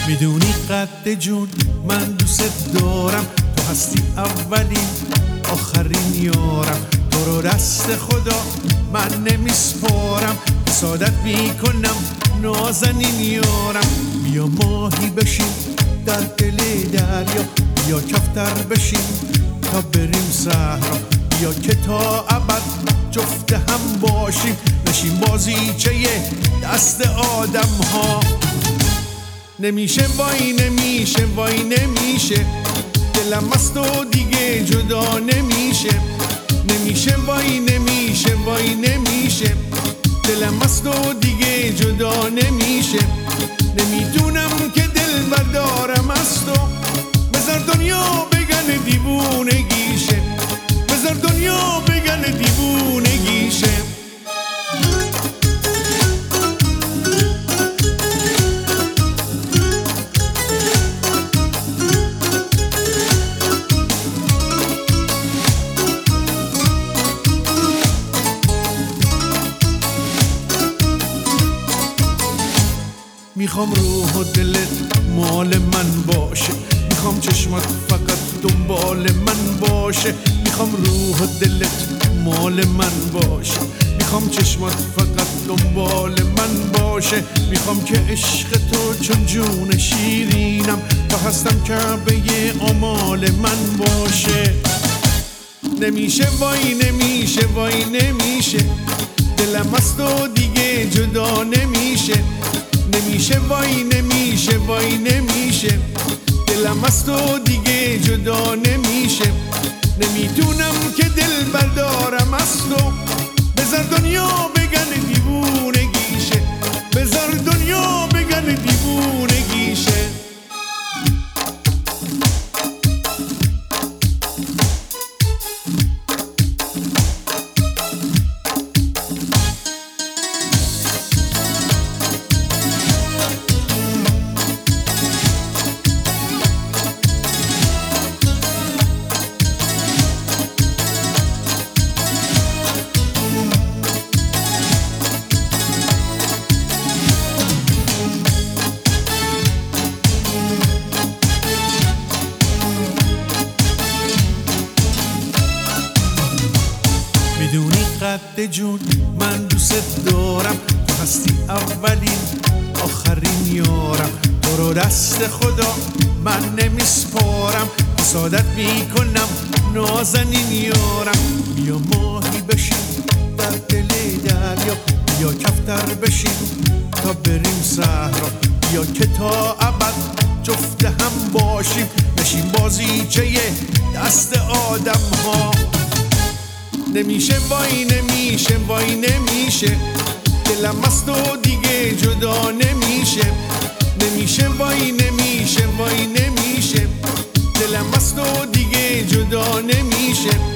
میدونی قد جون من دوست دارم، تو هستی اولین آخرین یارم، تو رو دست خدا من نمیسپارم، حسادت میکنم نازنین یارم. بیا ماهی بشیم در دل دریا، بیا کفتر بشیم تا بریم صحرا، بیا که تا ابد جفت هم باشیم، نشیم بازیچه دست آدم ها. نمیشه وای نمیشه وای نمیشه، دلم است و دیگه جدا نمیشه. نمیشه وای نمیشه وای نمیشه، دلم است و دیگه جدا نمیشه. نمیدونم که دل بردارم از تو، بذار دنیا بگن دیوونگیشه، بذار دنیا بگن دیوونگیشه. میخوام روح و دلت مال من باشه، میخوام چشمت فقط دنبال من باشه، میخوام روح و دلت مال من باشه، میخوام چشمت فقط دنبال من باشه. میخوام که عشق تو چون جون شیرینم، تا هستم کعبه آمال من باشه. نمیشه وای نمیشه وای نمیشه، دلم است و دیگه جدا نمیشه. نمیشه وای نمیشه وای نمیشه، دلم است و دیگه جدا نمیشه. نمیدونم که دل بردارم از تو، بذار دنیا بگن دیوونگیشه، بذار دنیا بگن دیوونگیشه. میدونی قد جون من دوست دارم، تو هستی اولین آخرین یارم، تو رو دست خدا من نمیسپارم، حسادت میکنم نازنین یارم. بیا ماهی بشیم در دل دریا، بیا کفتر بشیم تا بریم صحرا، بیا که تا ابد جفت هم باشیم، نشیم بازیچه دست آدم ها. نمیشه وای نمیشه وای نمیشه، دلم است و دیگه جدا نمیشه. نمیشه وای نمیشه وای نمیشه، دلم است و دیگه جدا نمیشه.